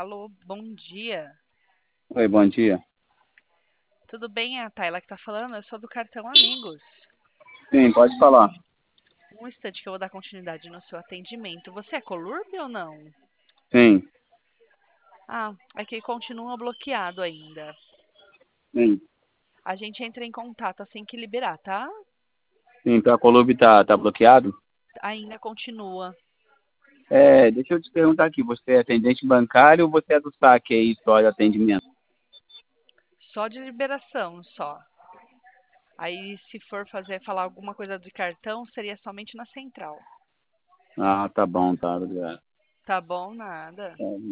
Alô, bom dia. Oi, bom dia. Tudo bem? É a Tayla que tá falando. Eu sou do Cartão Amigos. Sim, pode falar. Um instante que eu vou dar continuidade no seu atendimento. Você é Colurb ou não? Sim, Ah, é que continua bloqueado ainda. sim. A gente entra em contato assim que liberar, tá? Sim, então a Colube tá bloqueado? Ainda continua. Deixa eu te perguntar aqui, você é atendente bancário ou você é do saque aí, só de atendimento? Só de liberação, só. Aí, se for falar alguma coisa de cartão, seria somente na central. Ah, tá bom, tá, obrigado. Tá bom? Nada. É,